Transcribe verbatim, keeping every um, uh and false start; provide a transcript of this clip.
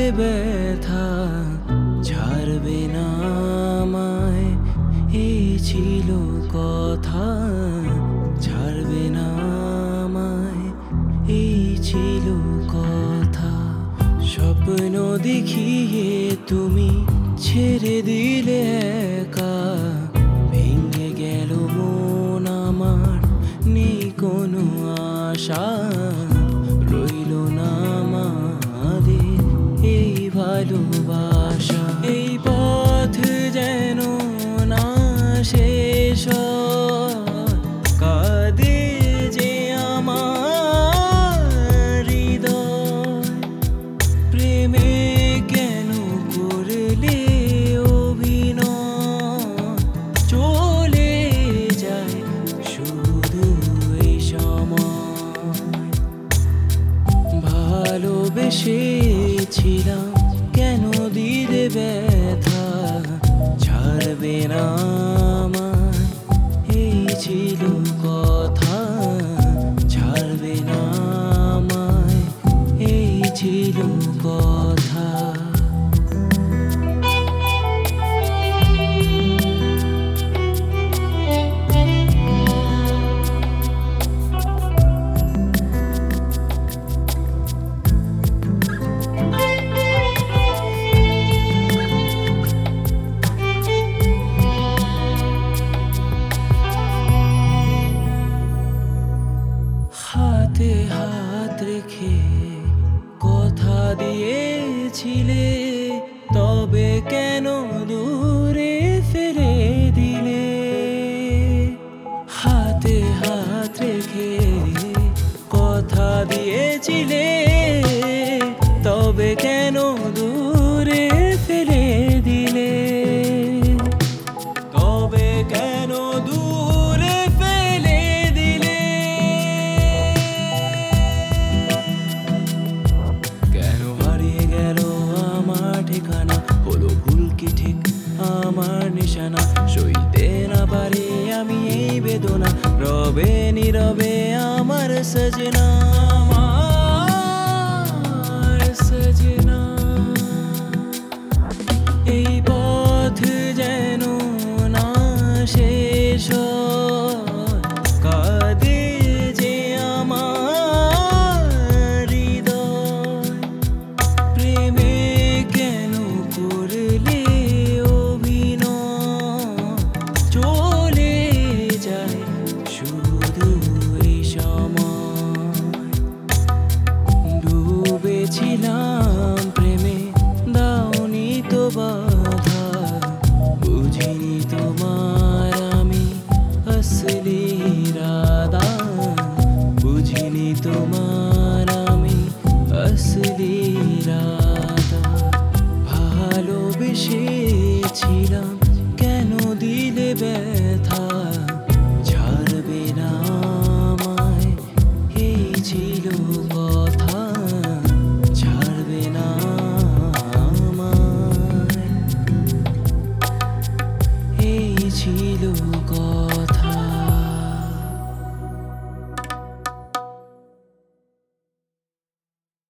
ব্যথা ছাড়বে না আমায়, এই ছিল কথা। ছাড়বে না আমায়, এই ছিল কথা। স্বপ্ন দেখিয়ে তুমি ছেড়ে দিলে একা, ভেঙে গেল মন আমার, নেই কোনো আশা। রইল না আমাদের এই ভালোবাসা। এই পথ যেন না শেষ হয়, কাঁদে যে আমার হৃদয়। প্রেমে কেন করলে অভিনয়, চলে যায় শুধু এই সময়। ভালোবেসেছিলাম কেন দিলে ব্যথা, ছাড়বে না আমায়, এই ছিল কথা। ছাড়বে না আমায়, এই ছিল কথা। হাতে হাত রেখে কথা দিয়েছিলে, তবে কেন দূরে ফেলে দিলে। হাতে হাত রেখে কথা দিয়েছিলে, তবে কেন দূরে ফেলে দিলে। তবে কেন দূরে ফেলে দিলে। কেন হারিয়ে গেল আমার ঠিকানা, হলো ভুল কি ঠিক আমার নিশানা। সইতে না পারি আমি এই বেদনা, রবে নীরবে আমার সজনা। আমার সজনা। এই পথ যেন না শেষ হয়, কাঁদে যে আমার হৃদয়। প্রেমে কেন করলে অভিনয়, চলে যায় শুধু এই সময়। ডুবেছিলাম প্রেমে, দাওনি তো বাধা, বুঝিনি তোমার আমি আসলি ইরাদা। বুঝিনি তোমার আমি আসলি ইরাদা। ভালোবেসেছিলাম কেন দিলে ব্যথা, ছাড়বে না আমায়, এই ছিল কথা। ছাড়বে না আমায়, এই ছিল কথা।